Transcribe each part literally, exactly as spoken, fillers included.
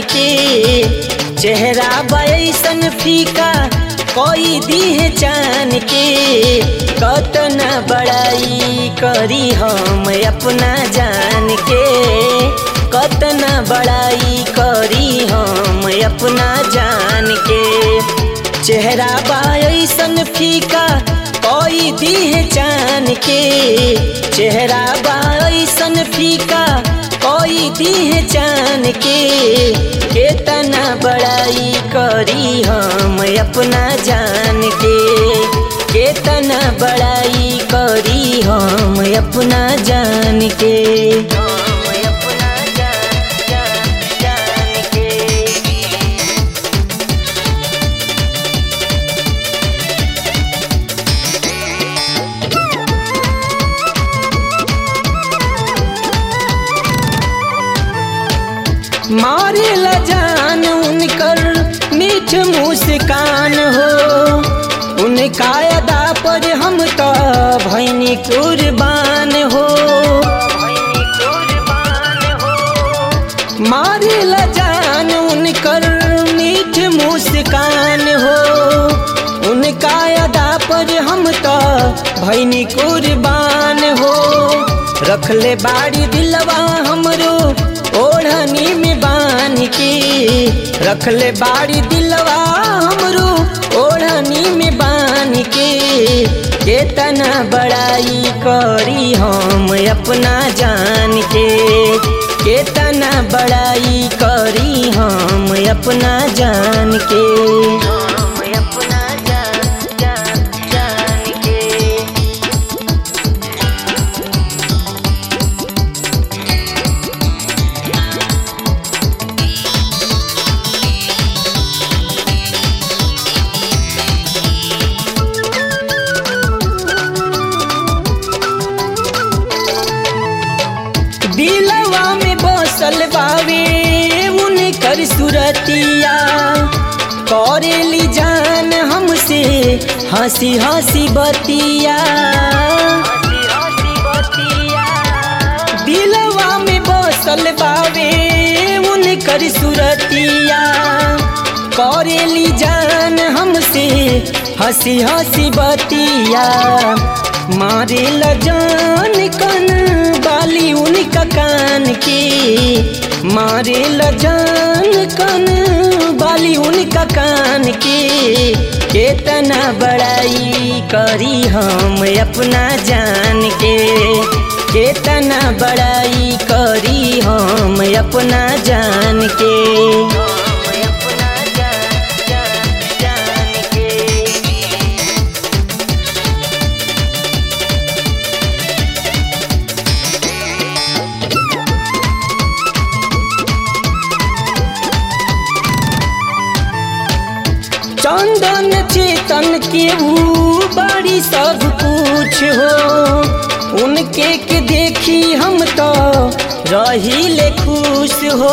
के चेहरा बैसन फीका कोई दी है जान के कतना बड़ाई करी हम अपना जान के कतना बड़ाई करी हम अपना जान के चेहरा बैसन फीका कोई दी है जान के चेहरा बैसन फीका कोई दी है जान के केतना बड़ाई करी हम अपना जान के केतना बड़ाई करी हम अपना जान के मारे ला जान उनकर मीठ मुस्कान हो उनका अदा पर हम तो भैनी कुर्बान हो मारे ला जान उनकर मीठ मुस्कान हो उनका अदा पर हम तो भैनी कुर्बान हो रखले बाड़ी दिलवा हमरो ओढ़नी में बांध के रखले बाड़ी दिलवा हमरो ओढ़नी में बांध के केतना बड़ाई करी हम अपना जान के केतना बड़ाई करी हम अपना जान के दिलवा में बसल बावे उनकर सुरतिया करेली जान हमसे हंसी हंसी बतिया दिलवा में बसल बावे उनकर सुरतिया करेली जान हमसे हंसी हंसी बतिया मारे ल जान कन बाली उनका कान के मारे ल जान कन बाली उनका कान के केतना बड़ाई करी हम अपना जान के केतना बड़ाई करी हम अपना जान के चंदन चेतन के वो बड़ी सब कुछ हो उनके के देखी हम तो रही ले खुश हो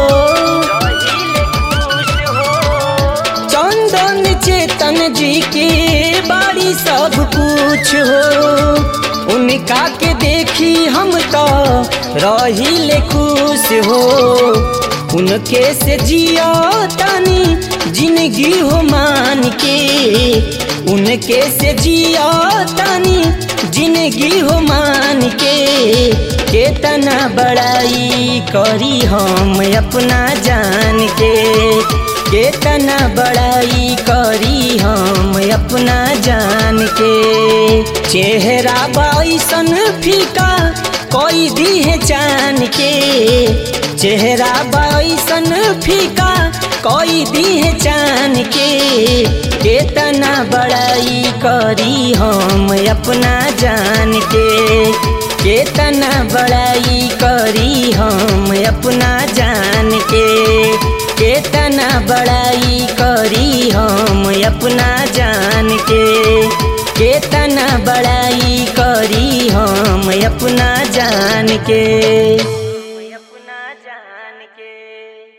चंदन चेतन जी के बड़ी सब कुछ हो उनका के देखी हम तो रही ले खुश हो उनके से जिया तानी जिंदगी हो मान के उनके से जिया तानी जिंदगी हो मान के केतना बड़ाई करी हम अपना जान के केतना बड़ाई करी हम अपना जान के चेहरा बैसन फीका कोई दी है जान के चेहरा बैसन फीका कोई दी है जान के केतना बड़ाई करी हम अपना जान के केतना बड़ाई करी हम अपना जान के केतना बड़ाई करी हम अपना जान के केतना बड़ाई करी हम अपना जान के।